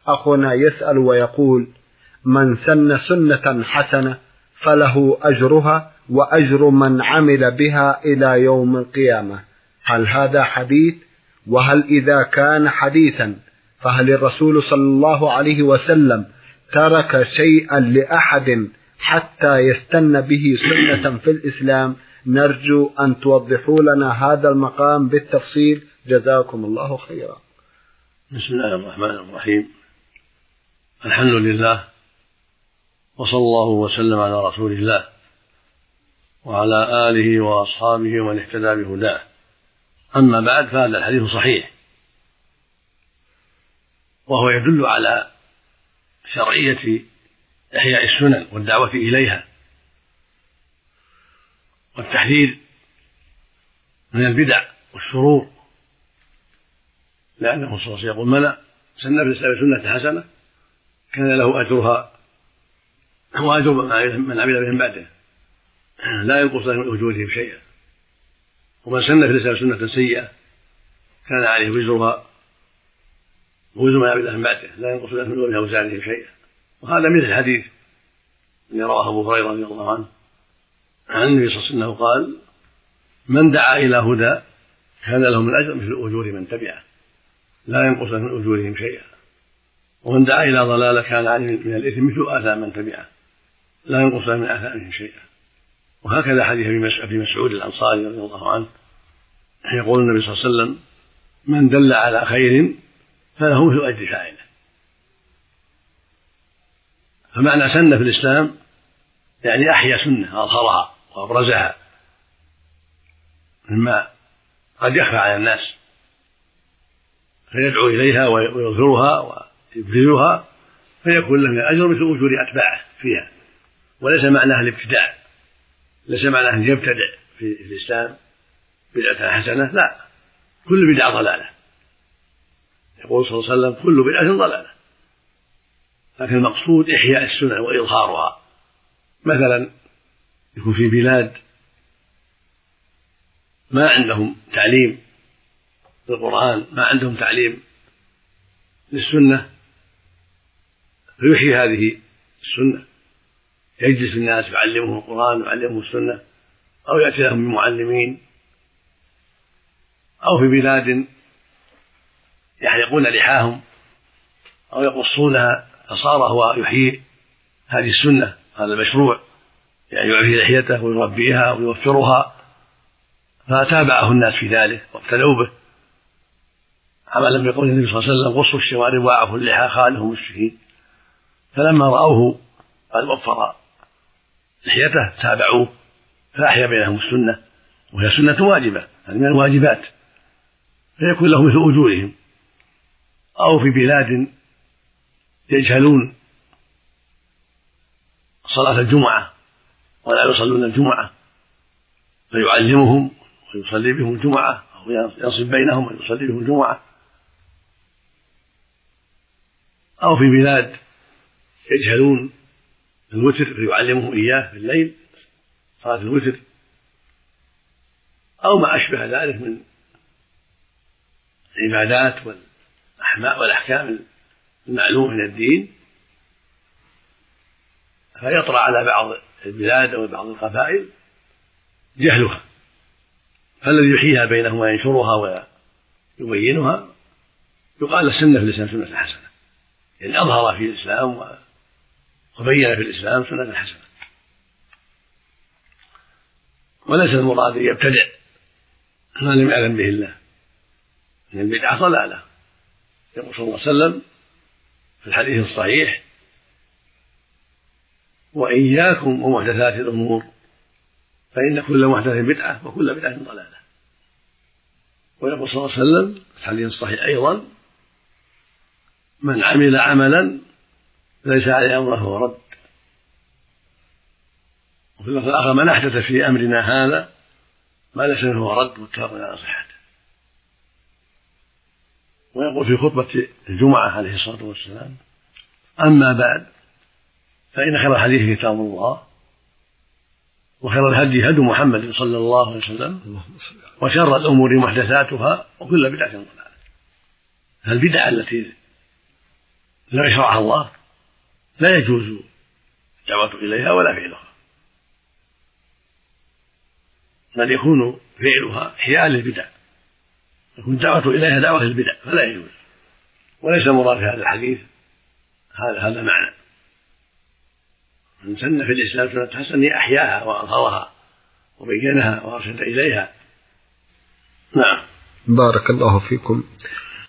أخونا يسأل ويقول: من سن سنة حسنة فله أجرها وأجر من عمل بها إلى يوم القيامة، هل هذا حديث؟ وهل إذا كان حديثا فهل الرسول صلى الله عليه وسلم ترك شيئا لأحد حتى يستن به سنة في الإسلام؟ نرجو أن توضحوا لنا هذا المقام بالتفصيل، جزاكم الله خيرا. بسم الله الرحمن الرحيم، الحمد لله، وصلى الله وسلم على رسول الله وعلى آله وأصحابه ومن اهتدى بهداه. أما بعد، فهذا الحديث صحيح، وهو يدل على شرعية إحياء السنن والدعوة إليها والتحذير من البدع والشرور، لأنه صلى الله عليه وسلم يقول: من سن في الإسلام سنة حسنة كان له أجرها وأجر من عمل بهم بعده لا ينقص من أجورهم شيئا، ومن سن في الإسلام سنة سيئة كان عليه وزرها ووزر من عمل بهم بعده لا ينقص من أجورهم أوزارهم شيئا. وهذا مثل الحديث الذي رواه أبو هريرة رضي الله عنه عن النبي صلى الله عليه وسلم قال: من دعا إلى هدى كان له من الأجر مثل أجور من تبعه لا ينقص من أجورهم شيئا، ومن دعا إلى ضلالة كان عليه من الإثم مثل آثام من تبعه لا ينقص من آثامهم شيئا. وهكذا حديث أبي مسعود الأنصاري رضي الله عنه يقول النبي صلى الله عليه وسلم: من دل على خير فله مثل أجر فاعله. فمعنى سنة في الإسلام يعني أحيا سنة أظهرها وأبرزها مما قد يخفى على الناس، فيدعو إليها ويظهرها ويبذلها فيكون له الأجر مثل أجور أتباعه فيها. وليس معناها الابتداع، ليس معناها أن يبتدع في الإسلام بدعة حسنة، لا، كل بدعة ضلالة. يقول صلى الله عليه وسلم: كل بدعة ضلالة. لكن المقصود إحياء السنن وإظهارها. مثلا يكون في بلاد ما عندهم تعليم للقرآن، ما عندهم تعليم للسنة، فيحيي هذه السنة، يجلس الناس يعلمهم القرآن ويعلمهم السنة، أو يأتي لهم بمعلمين. أو في بلاد يحلقون لحاهم أو يقصونها، فصار هو يحيي هذه السنة، هذا المشروع، يعني يعفي لحيته ويربيها ويوفرها، فتابعه الناس في ذلك واقتدوا به، عملا بقول النبي صلى الله عليه وسلم: قصوا الشوارب وأعفوا اللحى خالهم الشهيد. فلما رأوه قد وفر لحيته تابعوه، فأحيا بينهم السنة، وهي سنة واجبة، هذه من الواجبات، فيكون لهم مثل أجورهم. أو في بلاد يجهلون صلاة الجمعة ولا يصلون الجمعة، فيعلمهم ويصلي بهم الجمعة، أو ينصب بينهم ويصلي بهم الجمعة. أو في بلاد يجهلون الوتر فيعلمهم إياه في الليل، صلاة الوتر، أو ما أشبه ذلك من العبادات والأحكام المعلومة من الدين، فيطرأ على بعض البلاد أو بعض القبائل جهلها، فالذي يحييها بينهم وينشرها ويبينها يقال السنة في الإسلام سنة حسنة، يعني أظهر في الإسلام وبين في الإسلام سنة حسنة. وليس المراد أن يبتدع ما لم يعلم به الله، إن البدعة ضلالة. يقول صلى الله عليه وسلم في الحديث الصحيح: وإياكم ومحدثات الأمور فإن كل محدث بدعة وكل بدعة ضلالة. ويقول صلى الله عليه وسلم في الحديث الصحيح أيضا: من عمل عملا ليس عليه أمره فهو رد. وفي اللفظ الآخر: من أحدث في أمرنا هذا ما ليس منه فهو رد، متفق على صحته. ويقول في خطبة الجمعة عليه الصلاة والسلام: أما بعد فإن خير الحديث كتاب الله، وخير الهدي هدي محمد صلى الله عليه وسلم، وشر الأمور محدثاتها وكل بدعة ضلالة. البدع التي لا شرعها الله لا يجوز الدعوة إليها ولا فعلها، بل يكون فعلها إحياء للبدع، يكون الدعوة إليها دعوة للبدع فلا يجوز، وليس المراد في هذا الحديث هذا معنى. من سن في الإسلام سنة حسنة أحياها وأظهرها وبينها وأرشد إليها. نعم. بارك الله فيكم.